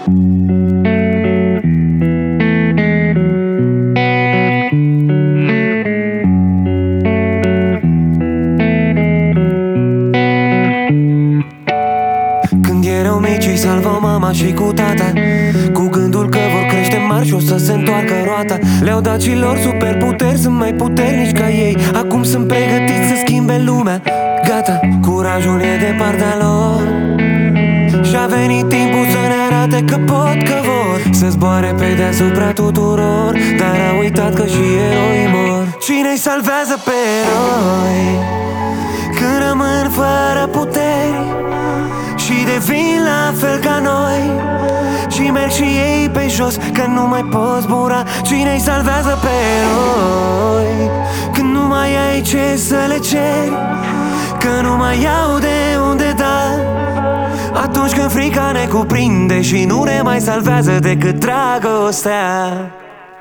Când erau mici îi salvau mama și cu tata, cu gândul că vor crește mari și o să se întoarcă roata. Le-au dat și lor superputeri, sunt mai puternici ca ei. Acum sunt pregătiți să schimbe lumea. Gata, curajul e de partea lor și-a venit timpul să ne arate că pot, că vor să zboare pe deasupra tuturor. Dar au uitat că și eroii mor. Cine-i salvează pe eroi când rămân fără puteri și devin la fel ca noi și merg și ei pe jos că nu mai pot zbura? Cine-i salvează pe eroi când nu mai ai ce să le ceri, că nu mai au de unde da? Atunci când frica ne cuprinde și nu ne mai salvează decât dragostea.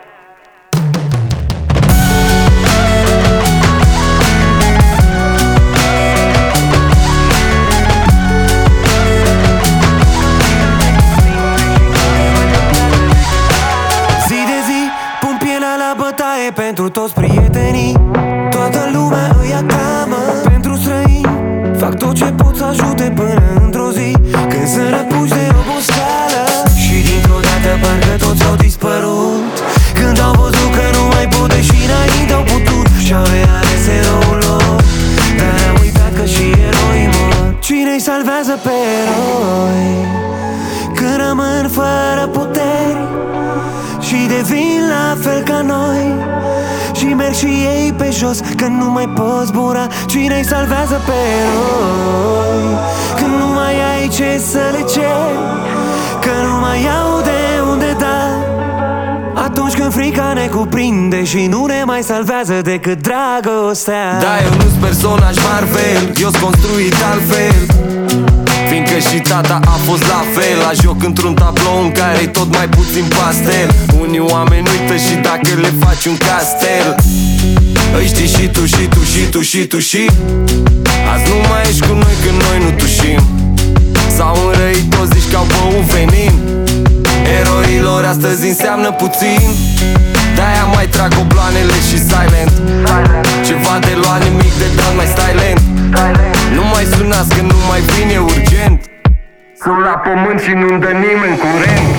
Pentru toți prietenii, toată lumea îi aclamă. Pentru străini fac tot ce pot să ajute până într-o zi când sunt răpuși de oboseală și dintr-o dată parcă toți au dispărut. Când au văzut că nu mai pot, deși înainte au putut, și-au reales eroul lor, dar au uitat că și eroii mor. Cine-i salvează pe eroi când rămân fără puteri și devin la fel ca noi și merg și ei pe jos că nu mai pot zbura? Cine-i salvează pe eroi când nu mai ai ce să le ceri, că nu mai au de unde da? Atunci când frica ne cuprinde și nu ne mai salvează decât dragostea. Da, eu nu-s personaj Marvel, eu-s construit altfel, fiindcă și tata a fost la fel. La joc într-un tablou în care-i tot mai puțin pastel. Unii oameni uită și dacă le faci un castel. Îi știi și tu, și tu, și tu, și tu, și azi nu mai ești cu noi când noi nu tușim. S-au înrăit, toți zici că au băut venin. Eroilor astăzi înseamnă puțin, de-aia mai trag obloanele și silent. Ceva de luat, nimic de dat, mai stai lent. Nu mai sunați că nu mai vine, e urgent. Sunt la pământ și nu-mi dă nimeni curent.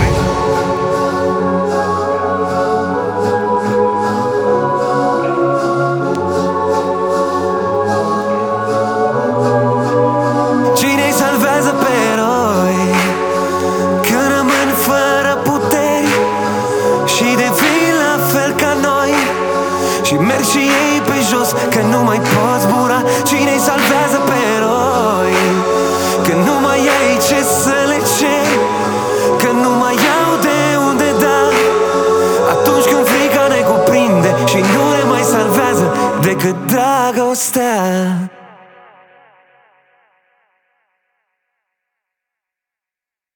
Cine-i salvează pe eroi când rămân fără puteri și devin la fel ca noi și merg și ei pe jos că nu mai pot zbura? Cine-i salvează pe eroi când nu mai ai ce să le ceri, că nu mai au de unde da? Atunci când frica ne cuprinde și nu ne mai salvează decât dragostea.